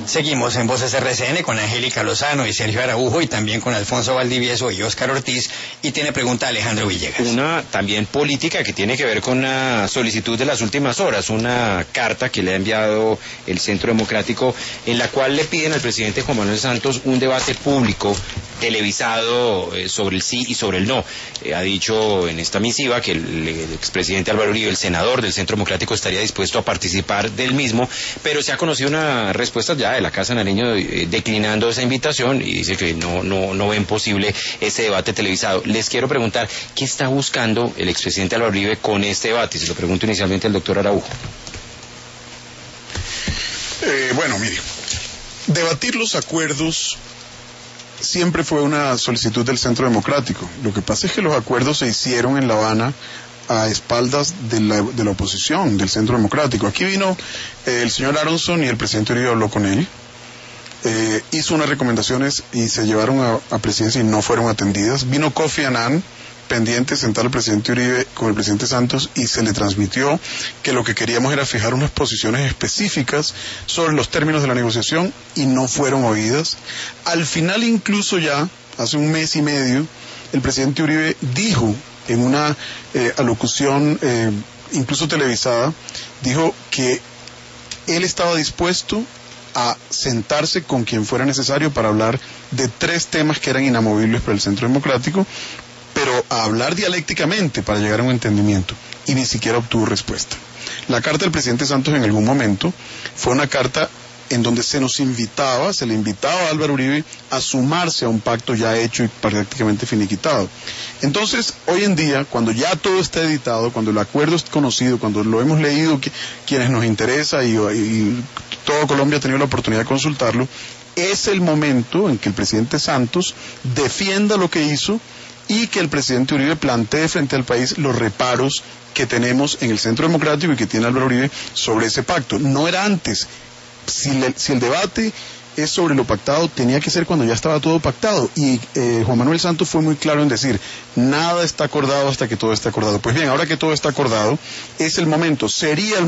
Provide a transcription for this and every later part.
Seguimos en Voces RCN con Angélica Lozano y Sergio Araujo y también con Alfonso Valdivieso y Óscar Ortiz, y tiene pregunta Alejandro Villegas. Una también política que tiene que ver con una solicitud de las últimas horas, una carta que le ha enviado el Centro Democrático en la cual le piden al presidente Juan Manuel Santos un debate público televisado sobre el sí y sobre el no. Ha dicho en esta misiva que el expresidente Álvaro Uribe, el senador del Centro Democrático, estaría dispuesto a participar del mismo, pero se ha conocido una respuesta ya de la Casa Nariño declinando esa invitación y dice que no ven posible ese debate televisado. Les quiero preguntar, ¿qué está buscando el expresidente Álvaro Uribe con este debate? Se lo pregunto inicialmente al doctor Araujo. Bueno, mire, debatir los acuerdos siempre fue una solicitud del Centro Democrático. Lo que pasa es que los acuerdos se hicieron en La Habana a espaldas de la oposición, del Centro Democrático. Aquí vino el señor Aronson y el presidente Uribe habló con él, hizo unas recomendaciones y se llevaron a presidencia y no fueron atendidas. Vino Kofi Annan, pendiente de sentar al presidente Uribe con el presidente Santos, y se le transmitió que lo que queríamos era fijar unas posiciones específicas sobre los términos de la negociación y no fueron oídas. Al final, incluso ya hace un mes y medio, el presidente Uribe dijo en una alocución incluso televisada, dijo que él estaba dispuesto a sentarse con quien fuera necesario para hablar de 3 temas que eran inamovibles para el Centro Democrático, pero a hablar dialécticamente para llegar a un entendimiento, y ni siquiera obtuvo respuesta. La carta del presidente Santos en algún momento fue una carta en donde se le invitaba a Álvaro Uribe a sumarse a un pacto ya hecho y prácticamente finiquitado. Entonces, hoy en día, cuando ya todo está editado, cuando el acuerdo es conocido, cuando lo hemos leído, quienes nos interesa y todo Colombia ha tenido la oportunidad de consultarlo, es el momento en que el presidente Santos defienda lo que hizo y que el presidente Uribe plantee frente al país los reparos que tenemos en el Centro Democrático y que tiene Álvaro Uribe sobre ese pacto. No era antes. Si el debate es sobre lo pactado, tenía que ser cuando ya estaba todo pactado, y Juan Manuel Santos fue muy claro en decir, nada está acordado hasta que todo esté acordado. Pues bien, ahora que todo está acordado, es el momento, sería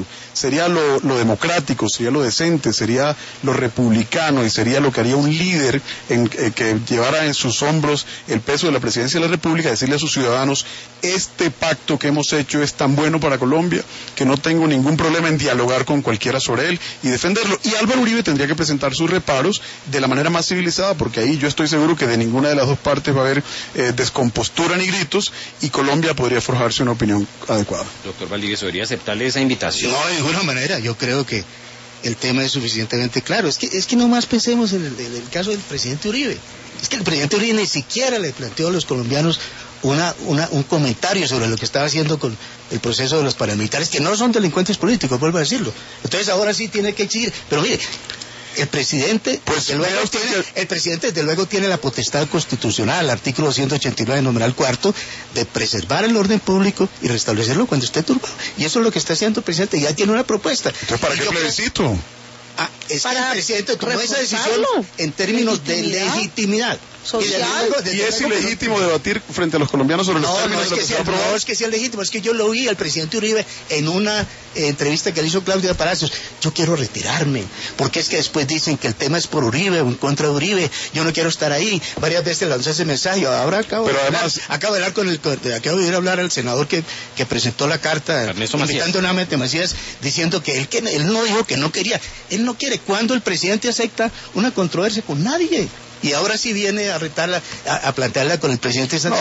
lo democrático, sería lo decente, sería lo republicano, y sería lo que haría un líder que llevara en sus hombros el peso de la presidencia de la República, decirle a sus ciudadanos, este pacto que hemos hecho es tan bueno para Colombia que no tengo ningún problema en dialogar con cualquiera sobre él y defenderlo. Y Álvaro Uribe tendría que presentar sus reparos de la manera más civilizada, porque ahí yo estoy seguro que de ninguna de las dos partes va a haber descompostura ni gritos, y Colombia podría forjarse una opinión adecuada. Doctor Valdivieso, ¿debería aceptarle esa invitación? No, de ninguna manera. Yo creo que el tema es suficientemente claro. Es que nomás pensemos en el caso del presidente Uribe. Es que el presidente Uribe ni siquiera le planteó a los colombianos un comentario sobre lo que estaba haciendo con el proceso de los paramilitares, que no son delincuentes políticos, vuelvo a decirlo. Entonces ahora sí tiene que exigir. Pero mire, el presidente, desde luego tiene la potestad constitucional, el artículo 289, numeral 4, de preservar el orden público y restablecerlo cuando esté turbado. Y eso es lo que está haciendo el presidente. Ya tiene una propuesta. Entonces, ¿para qué plebiscito? Es que el presidente tomó esa decisión en términos de legitimidad. Y es ilegítimo debatir frente a los colombianos sobre los términos de lo que se ha aprobado. No es que sea legítimo, es que yo lo oí al presidente Uribe en una entrevista que le hizo Claudia Palacios. Yo quiero retirarme, porque es que después dicen que el tema es por Uribe o en contra de Uribe. Yo no quiero estar ahí. Varias veces lanzó ese mensaje. Ahora acabo de ir a hablar al senador que presentó la carta, invitando nuevamente a Macías, diciendo que él no dijo que no quería. Él no quiere. Cuando el presidente acepta una controversia con nadie. Y ahora sí viene a retarla, a plantearla con el presidente Santos.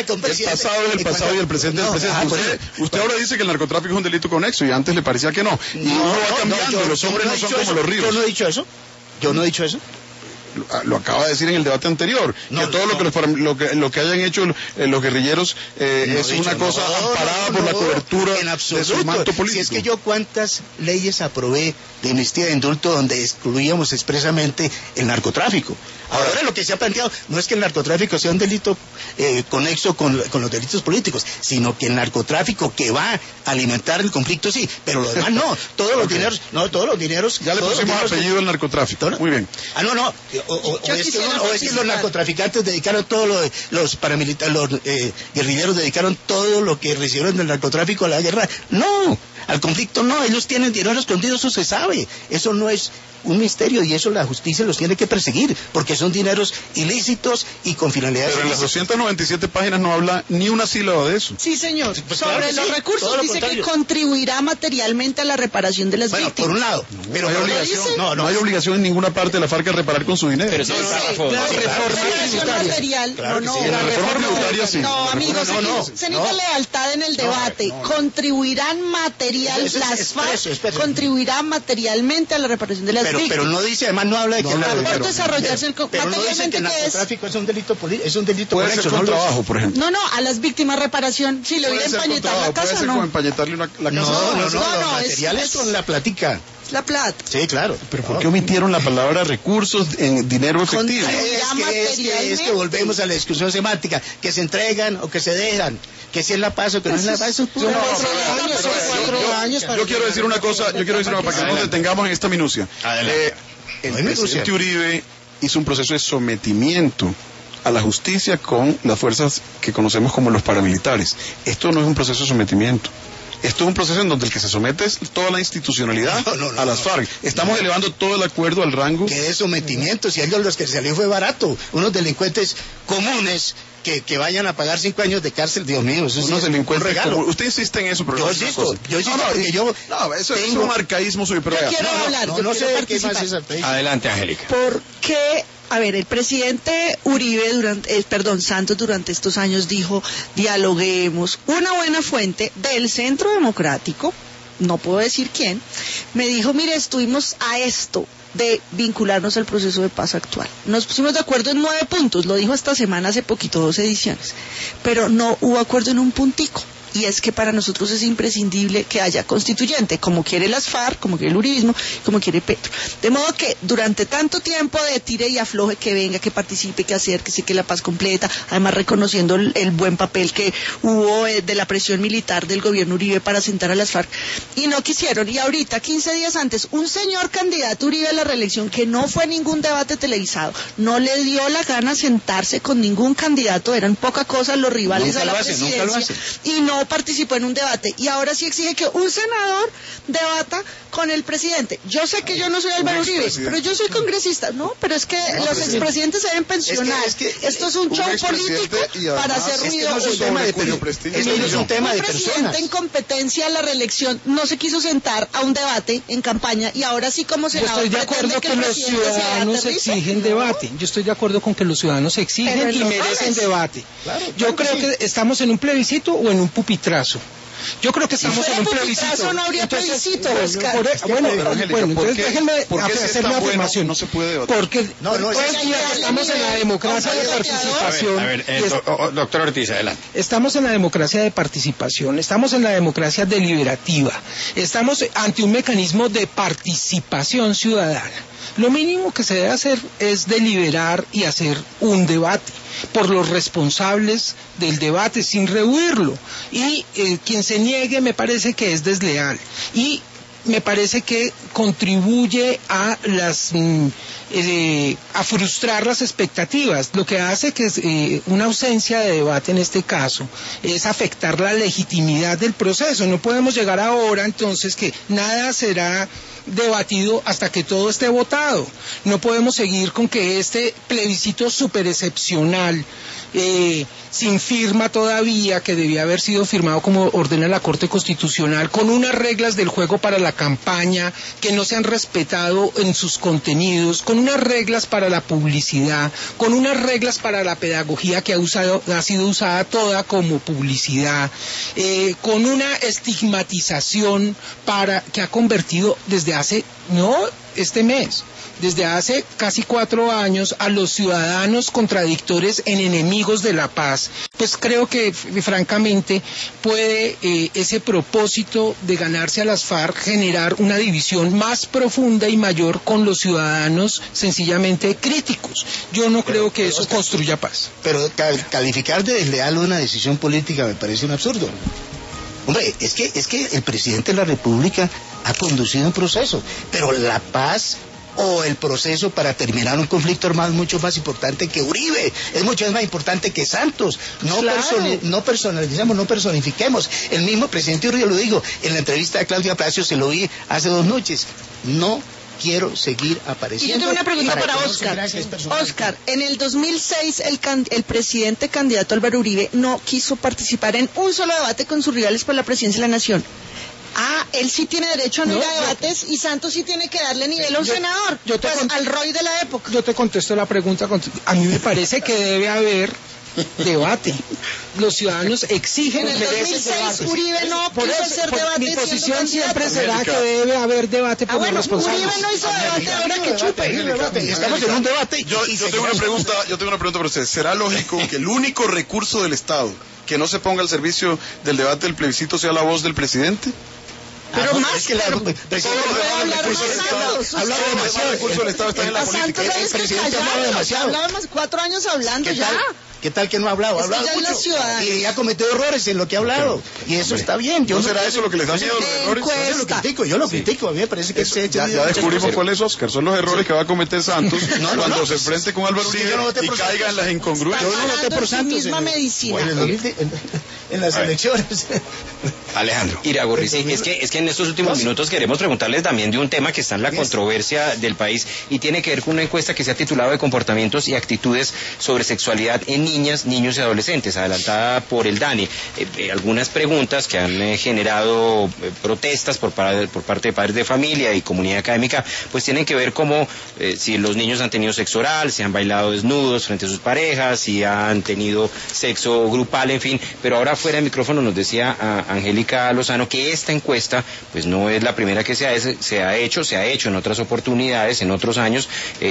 El pasado y el presente del presente. Usted ahora dice que el narcotráfico es un delito conexo, y antes le parecía que no. Y uno va cambiando, los hombres no son como los ríos. Yo no he dicho eso. Lo acaba de decir en el debate anterior, que todo lo que hayan hecho los guerrilleros es una cosa amparada por la cobertura de su manto político. Si es que yo cuántas leyes aprobé de amnistía de indulto donde excluíamos expresamente el narcotráfico. Ahora lo que se ha planteado no es que el narcotráfico sea un delito conexo con los delitos políticos, sino que el narcotráfico que va a alimentar el conflicto sí, pero lo demás no. Todos los dineros. Ya le pusimos apellido al narcotráfico. Muy bien. O es que los narcotraficantes dedicaron los paramilitares, los guerrilleros dedicaron todo lo que recibieron del narcotráfico a la guerra. No, al conflicto. No, ellos tienen dinero escondido, eso se sabe. Eso no es un misterio y eso la justicia los tiene que perseguir, porque son dineros ilícitos y con finalidades Pero en las 297 páginas no habla ni una sílaba de eso. Sí, señor. Pues Sobre claro que los sí, recursos todo lo dice que contrario. contribuirá materialmente a la reparación de las Bueno, víctimas. por un lado, pero no hay por otro obligación, dice- no hay obligación en ninguna parte de la FARC a reparar con su dinero. Pero sí, Sí, el párrafo. la Sí, reforma tributaria. material. Claro no, que no, sí, la reforma tributaria sí. No, amigos, No, se necesita lealtad en el debate. no. Contribuirán material, Eso es las FARC expreso. contribuirán materialmente a la reparación de las pero víctimas. no dice, además no habla de que No, Para pero- poder desarrollarse el pero no dice que el materialmente, ¿qué es? narcotráfico es un delito es un delito Puede ser conexo, con ¿no? trabajo, por ejemplo. No, a las víctimas reparación. Si le voy a Puede ser con empañetar la trabajo, puede casa, ser como no. empañetarle la casa. No, no, los es- materiales es- con la platica. Es la plata. Sí, claro. Pero ¿por qué omitieron la palabra recursos en dinero efectivo? Es que volvemos a la discusión semántica, que se entregan o que se dejan, que si es la paz o que no es la paz. Eso es puro- Yo quiero decir una cosa, para que no nos detengamos en esta minucia. Adelante. El No hay minucia. presidente Uribe hizo un proceso de sometimiento a la justicia con las fuerzas que conocemos como los paramilitares. Esto no es un proceso de sometimiento. Esto es un proceso en donde el que se somete es toda la institucionalidad a las FARC. Estamos elevando todo el acuerdo al rango. Que de sometimiento, si a ellos los que salió fue barato, unos delincuentes comunes que vayan a pagar 5 años de cárcel, Dios mío, eso sí Unos es un delincuentes regalo. como- usted insiste en eso, pero Yo no es una insisto, cosa. yo insisto, No, porque yo no, eso es tengo- un arcaísmo suyo, pero Yo vea, quiero hablar, yo no sé quiero de qué más participar. es esa. Adelante, Angélica. ¿Por qué? A ver, el presidente Uribe Santos durante estos años dijo, dialoguemos. Una buena fuente del Centro Democrático, no puedo decir quién, me dijo, mire, estuvimos a esto de vincularnos al proceso de paz actual. Nos pusimos de acuerdo en 9 puntos, lo dijo esta semana, hace poquito, 2 ediciones, pero no hubo acuerdo en un puntico. Y es que para nosotros es imprescindible que haya constituyente, como quiere las FARC, como quiere el uribismo, como quiere Petro. De modo que durante tanto tiempo de tire y afloje, que venga, que participe, que acérquese, que la paz completa, además reconociendo el buen papel que hubo de la presión militar del gobierno Uribe para sentar a las FARC, y no quisieron. Y ahorita, 15 días antes, un señor candidato Uribe a la reelección, que no fue a ningún debate televisado, no le dio la gana sentarse con ningún candidato, eran poca cosa los rivales Nunca a la lo hacen, nunca lo presidencia, hacen. y no participó en un debate, y ahora sí exige que un senador debata con el presidente. Yo sé que yo no soy Álvaro Uribe, pero yo soy congresista. No, pero es que los expresidentes se deben pensionar. Esto es un un show expresidente político y además para hacer es que ruido. no es un tema de Un prestigio. Esto no es un tema de presidente personas. en competencia a la reelección no se quiso sentar a un debate en campaña, y ahora sí como Yo senador estoy de pretende acuerdo que que el los presidente se ciudadanos aterrice. exigen debate. Yo estoy de acuerdo con que los ciudadanos exigen Pero y no merecen mames. debate. Claro, Yo claro que creo que estamos en un plebiscito o en un pupitrazo. Yo creo que estamos fuera en un pupitrazo, plebiscito. no habría plebiscito, Oscar. Bueno, pero, Angélica, bueno, ¿por entonces qué- déjenme por qué si es hacer tan mi bueno afirmación. no se puede debatir? Porque No, hoy es día que estamos en la democracia de participación. A ver, y es- doctor Ortiz, adelante. Estamos en la democracia de participación, estamos en la democracia deliberativa, estamos ante un mecanismo de participación ciudadana. Lo mínimo que se debe hacer es deliberar y hacer un debate por los responsables del debate sin rehuirlo. Y quien se niegue me parece que es desleal. Y me parece que contribuye a a frustrar las expectativas. Lo que hace que una ausencia de debate en este caso es afectar la legitimidad del proceso. No podemos llegar ahora entonces que nada será debatido hasta que todo esté votado. No podemos seguir con que este plebiscito súper excepcional, sin firma todavía, que debía haber sido firmado como ordena la Corte Constitucional, con unas reglas del juego para la campaña que no se han respetado en sus contenidos, con unas reglas para la publicidad, con unas reglas para la pedagogía que ha sido usada toda como publicidad, con una estigmatización que ha convertido desde hace, no este mes, desde hace casi 4 años a los ciudadanos contradictores en enemigos de la paz. Pues creo que francamente puede ese propósito de ganarse a las FARC generar una división más profunda y mayor con los ciudadanos sencillamente críticos. Yo no creo que eso construya paz. Pero calificar de desleal una decisión política me parece un absurdo. Hombre, es que el presidente de la República ha conducido un proceso, pero la paz o el proceso para terminar un conflicto armado es mucho más importante que Uribe, es mucho más importante que Santos. No, claro. no personalicemos, no personifiquemos. El mismo presidente Uribe lo dijo en la entrevista de Claudia Palacios, se lo vi hace 2 noches. No quiero seguir apareciendo. Y yo tengo una pregunta para que no Oscar. se gracias personales. Oscar, en el 2006 el presidente candidato Álvaro Uribe no quiso participar en un solo debate con sus rivales por la presidencia de la Nación. Él sí tiene derecho a no ir a debates y Santos sí tiene que darle nivel a un senador, al Roy de la época. Yo te contesto la pregunta. A mí me parece que debe haber debate. Los ciudadanos exigen en el 2006 Uribe no por quiso eso, hacer debate. Mi posición siempre será que debe haber debate por los responsables. Uribe no hizo debate, ahora que chupe. Estamos en un debate. Yo tengo una pregunta para usted. ¿Será lógico que el único recurso del Estado que no se ponga al servicio del debate del plebiscito sea la voz del presidente? Pero más que el recurso del Estado está en la política. El presidente ha hablado demasiado. Hablaba más 4 años hablando ya. ¿Qué tal que no ha hablado? Ha hablado mucho. Y ha cometido errores en lo que ha hablado. Y eso está bien. ¿No será eso lo que les da miedo, los errores? Yo lo critico. A mí me parece que ya descubrimos cuál es, Oscar. Son los errores que va a cometer Santos cuando se enfrente con Álvaro Uribe y caiga en las incongruencias. Yo no voté por Santos. Misma medicina. En las elecciones. Alejandro Iragorri, sí, es que en estos últimos minutos queremos preguntarles también de un tema que está en la controversia del país y tiene que ver con una encuesta que se ha titulado de comportamientos y actitudes sobre sexualidad en niñas, niños y adolescentes, adelantada por el DANE. Algunas preguntas que han generado protestas por parte de padres de familia y comunidad académica, pues tienen que ver como si los niños han tenido sexo oral, si han bailado desnudos frente a sus parejas, si han tenido sexo grupal, en fin. Pero ahora fuera de micrófono nos decía Angélica Lozano que esta encuesta pues no es la primera que se ha hecho en otras oportunidades, en otros años,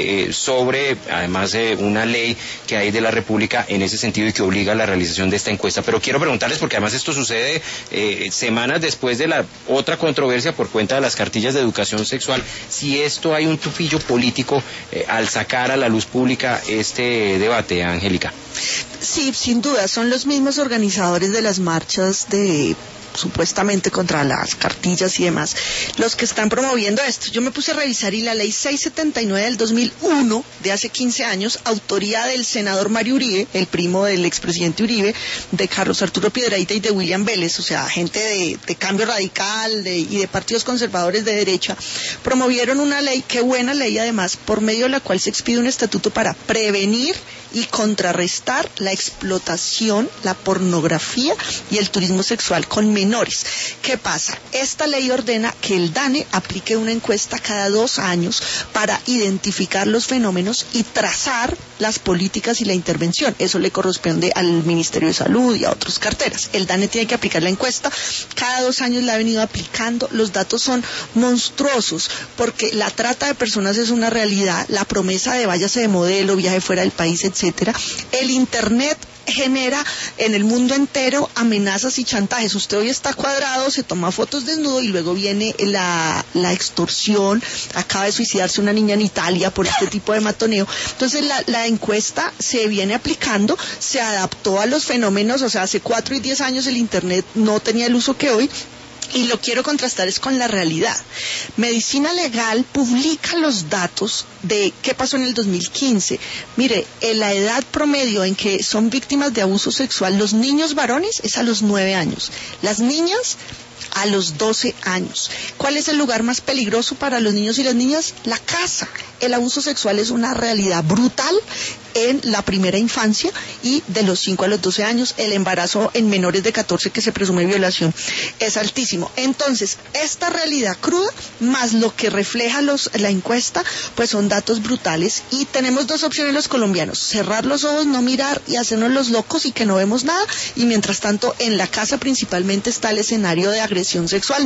sobre además una ley que hay de la República en ese sentido y que obliga a la realización de esta encuesta. Pero quiero preguntarles, porque además esto sucede semanas después de la otra controversia por cuenta de las cartillas de educación sexual, si esto hay un tufillo político al sacar a la luz pública este debate, Angélica. Sí, sin duda, son los mismos organizadores de las marchas supuestamente contra las cartillas y demás, los que están promoviendo esto. Yo me puse a revisar y la ley 679 del 2001, de hace 15 años, autoría del senador Mario Uribe, el primo del expresidente Uribe, de Carlos Arturo Piedrahita y de William Vélez, o sea, gente de Cambio Radical y de partidos conservadores de derecha, promovieron una ley, qué buena ley además, por medio de la cual se expide un estatuto para prevenir y contrarrestar la explotación, la pornografía y el turismo sexual con menores. ¿Qué pasa? Esta ley ordena que el DANE aplique una encuesta cada 2 años para identificar los fenómenos y trazar las políticas y la intervención. Eso le corresponde al Ministerio de Salud y a otras carteras. El DANE tiene que aplicar la encuesta. Cada 2 años la ha venido aplicando. Los datos son monstruosos porque la trata de personas es una realidad. La promesa de váyase de modelo, viaje fuera del país, etcétera. El Internet genera en el mundo entero amenazas y chantajes. Usted hoy está cuadrado, se toma fotos desnudo y luego viene la extorsión. Acaba de suicidarse una niña en Italia por este tipo de matoneo. Entonces la encuesta se viene aplicando, se adaptó a los fenómenos, o sea, hace 4 y 10 años el Internet no tenía el uso que hoy. Y lo quiero contrastar es con la realidad. Medicina Legal publica los datos de qué pasó en el 2015. Mire, en la edad promedio en que son víctimas de abuso sexual, los niños varones es a los 9 años. Las niñas a los 12 años. ¿Cuál es el lugar más peligroso para los niños y las niñas? La casa. El abuso sexual es una realidad brutal en la primera infancia y de los 5 a los 12 años. El embarazo en menores de 14 que se presume violación es altísimo. Entonces, esta realidad cruda más lo que refleja la encuesta, pues son datos brutales y tenemos 2 opciones los colombianos: cerrar los ojos, no mirar y hacernos los locos y que no vemos nada, y mientras tanto en la casa principalmente está el escenario de agresión sexual.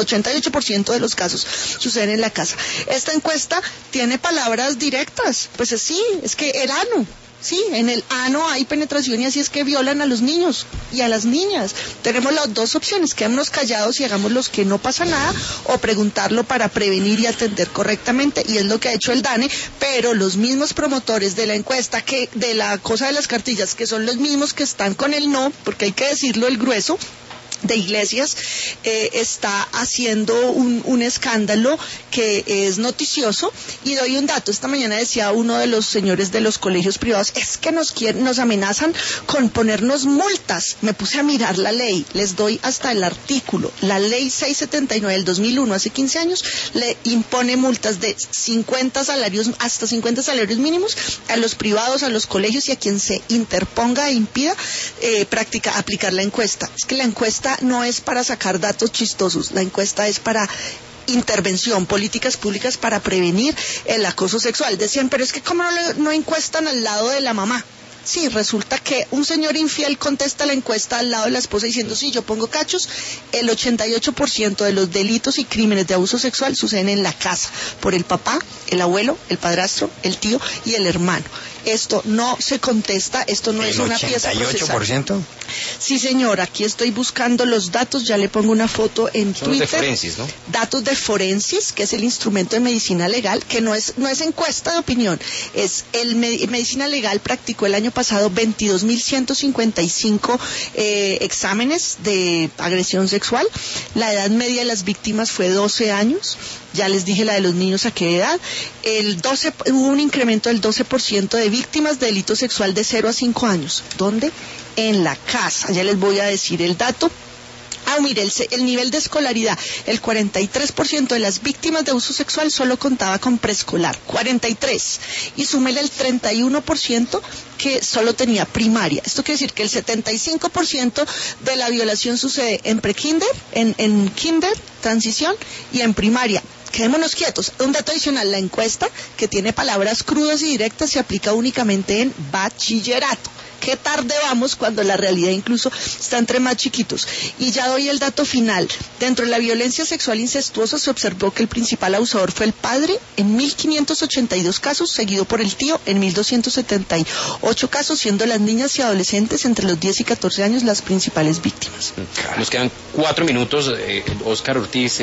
88% de los casos suceden en la casa. Esta encuesta tiene palabras directas, pues sí, es que el ano. Sí, en el ano hay penetración y así es que violan a los niños y a las niñas. Tenemos las 2 opciones: quedémonos callados y hagamos los que no pasa nada, o preguntarlo para prevenir y atender correctamente, y es lo que ha hecho el DANE. Pero los mismos promotores de la encuesta, que de la cosa de las cartillas, que son los mismos que están con el no, porque hay que decirlo, el grueso, de iglesias, está haciendo un escándalo que es noticioso. Y doy un dato: esta mañana decía uno de los señores de los colegios privados, es que nos amenazan con ponernos multas. Me puse a mirar la ley, les doy hasta el artículo. La ley 679 del 2001, hace 15 años, le impone multas de 50 salarios, hasta 50 salarios mínimos a los privados, a los colegios y a quien se interponga e impida aplicar la encuesta. Es que la encuesta no es para sacar datos chistosos, la encuesta es para intervención, políticas públicas para prevenir el acoso sexual. Decían, pero es que ¿cómo no encuestan al lado de la mamá? Sí, resulta que un señor infiel contesta la encuesta al lado de la esposa diciendo, sí, yo pongo cachos. El 88% de los delitos y crímenes de abuso sexual suceden en la casa, por el papá, el abuelo, el padrastro, el tío y el hermano. Esto no se contesta, esto no es una pieza procesal. ¿88%? Sí, señor, aquí estoy buscando los datos, ya le pongo una foto en Twitter. Son de Forensis, ¿no? Datos de Forensis, que es el instrumento de medicina legal, que no es encuesta de opinión, es medicina legal practicó el año pasado 22.155 exámenes de agresión sexual. La edad media de las víctimas fue 12 años. Ya les dije la de los niños a qué edad. Hubo un incremento del 12% de víctimas de delito sexual de 0 a 5 años. ¿Dónde? En la casa. Ya les voy a decir el dato. Mire, el nivel de escolaridad, el 43% de las víctimas de abuso sexual solo contaba con preescolar, 43%, y súmele el 31% que solo tenía primaria. Esto quiere decir que el 75% de la violación sucede en prekinder, en kinder, transición, y en primaria. Quedémonos quietos. Un dato adicional, la encuesta, que tiene palabras crudas y directas, se aplica únicamente en bachillerato. Qué tarde vamos cuando la realidad incluso está entre más chiquitos. Y ya doy el dato final. Dentro de la violencia sexual incestuosa se observó que el principal abusador fue el padre en 1.582 casos, seguido por el tío en 1.278 casos, siendo las niñas y adolescentes entre los 10 y 14 años las principales víctimas. Nos quedan 4 minutos. Óscar Ortiz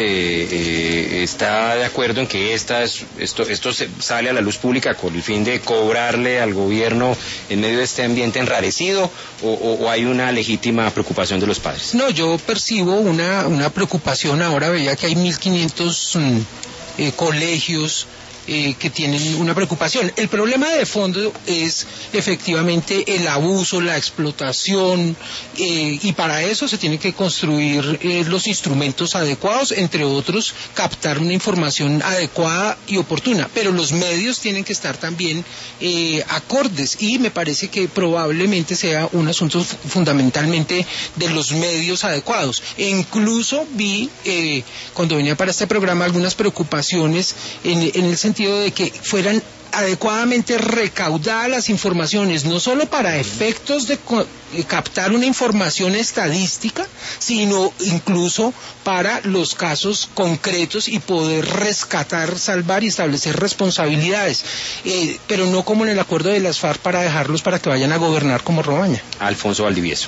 está de acuerdo en que esto sale a la luz pública con el fin de cobrarle al gobierno en medio de este ambiente enrarecido, o hay una legítima preocupación de los padres? No, yo percibo una preocupación. Ahora veía que hay 1.500 colegios que tienen una preocupación. El problema de fondo es efectivamente el abuso, la explotación, y para eso se tienen que construir los instrumentos adecuados, entre otros, captar una información adecuada y oportuna, pero los medios tienen que estar también acordes, y me parece que probablemente sea un asunto fundamentalmente de los medios adecuados. E incluso vi, cuando venía para este programa, algunas preocupaciones en el sentido de que fueran adecuadamente recaudadas las informaciones, no solo para efectos de captar una información estadística, sino incluso para los casos concretos y poder rescatar, salvar y establecer responsabilidades, pero no como en el acuerdo de las FARC para dejarlos para que vayan a gobernar como Romaña. Alfonso Valdivieso.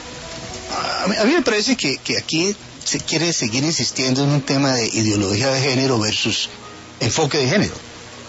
A mí me parece que aquí se quiere seguir insistiendo en un tema de ideología de género versus enfoque de género.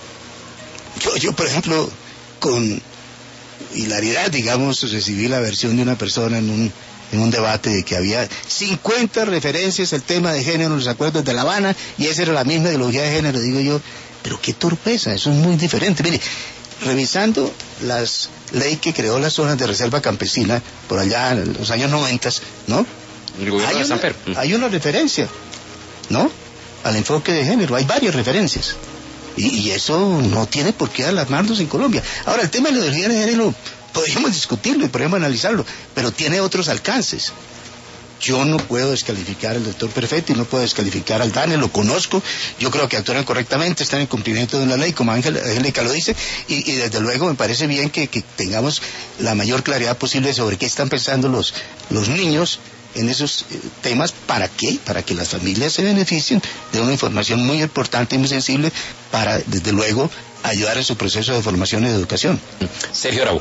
Yo, por ejemplo, con hilaridad, digamos, recibí la versión de una persona en un debate de que había 50 referencias al tema de género en los acuerdos de La Habana, y esa era la misma ideología de género. Digo yo, pero qué torpeza, eso es muy diferente. Mire, revisando las leyes que creó las zonas de reserva campesina por allá en los años 90, ¿no? El gobierno de Samper. Hay una referencia, ¿no?, al enfoque de género. Hay varias referencias. Y eso no tiene por qué alarmarnos en Colombia. Ahora, el tema de la ideología de género podríamos discutirlo y podríamos analizarlo, pero tiene otros alcances. Yo no puedo descalificar al doctor Perfetti, no puedo descalificar al DANE, lo conozco, yo creo que actúan correctamente, están en cumplimiento de una ley, como Angélica lo dice, y desde luego me parece bien que tengamos la mayor claridad posible sobre qué están pensando los niños en esos temas. ¿Para qué? Para que las familias se beneficien de una información muy importante y muy sensible para, desde luego, ayudar en su proceso de formación y de educación. Sergio Araujo.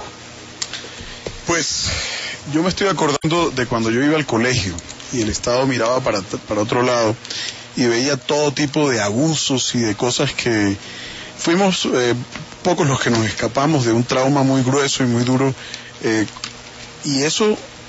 Pues yo me estoy acordando de cuando yo iba al colegio y el Estado miraba para otro lado y veía todo tipo de abusos y de cosas que fuimos pocos los que nos escapamos de un trauma muy grueso y muy duro, y eso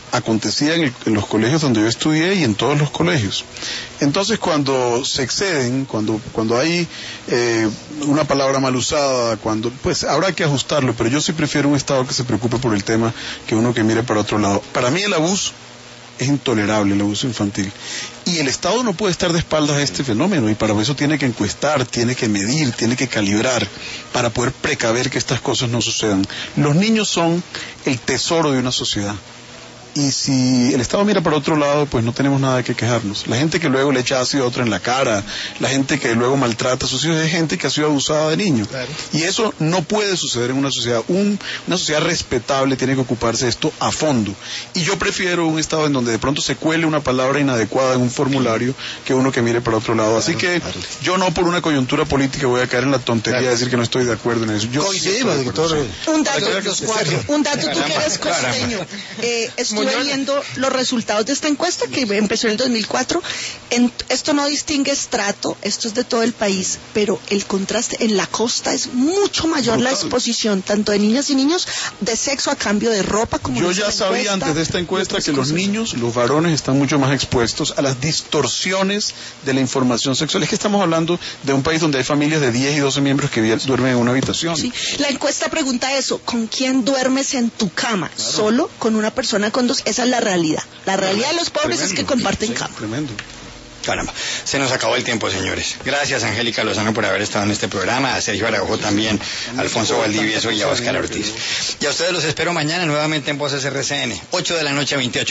acontecía en los colegios donde yo estudié y en todos los colegios. Entonces, cuando se exceden, cuando hay una palabra mal usada, pues habrá que ajustarlo, pero yo sí prefiero un Estado que se preocupe por el tema que uno que mire para otro lado. Para mí el abuso es intolerable, el abuso infantil. Y el Estado no puede estar de espaldas a este fenómeno, y para eso tiene que encuestar, tiene que medir, tiene que calibrar, para poder precaver que estas cosas no sucedan. Los niños son el tesoro de una sociedad. Y si el Estado mira para otro lado, pues no tenemos nada que quejarnos. La gente que luego le echa ácido a otra en la cara, la gente que luego maltrata a sus hijos, es gente que ha sido abusada de niño. Claro. Y eso no puede suceder en una sociedad. Una sociedad respetable tiene que ocuparse de esto a fondo. Y yo prefiero un Estado en donde de pronto se cuele una palabra inadecuada en un formulario que uno que mire para otro lado. Así que yo no por una coyuntura política voy a caer en la tontería de decir que no estoy de acuerdo en eso. Yo coincidimos, doctor. Un dato, tú que eres costeño. Estuve viendo los resultados de esta encuesta que empezó en el 2004. Esto no distingue estrato, esto es de todo el país, pero el contraste en la costa es mucho mayor. Brutal. La exposición tanto de niñas y niños de sexo a cambio de ropa, como yo ya sabía antes de esta encuesta que los niños, los varones, están mucho más expuestos a las distorsiones de la información sexual. Es que estamos hablando de un país donde hay familias de 10 y 12 miembros que duermen en una habitación. Sí. La encuesta pregunta eso: ¿con quién duermes en tu cama? Claro. ¿Solo? ¿Con una persona? ¿Con dos? Esa es la realidad. La realidad de los pobres es que comparten cama. Tremendo. Caramba, se nos acabó el tiempo, señores. Gracias, Angélica Lozano, por haber estado en este programa, a Sergio Araujo también, a Alfonso Valdivieso y a Óscar Ortiz. Y a ustedes los espero mañana nuevamente en Voces RCN, 8 de la noche, 28.